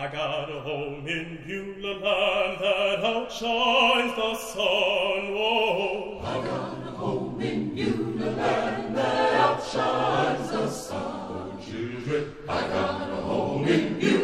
I got a home in Beulah land that outshines the sun. Whoa. I got a home in Beulah land that outshines the sun. Oh, children, I got a home in Beulah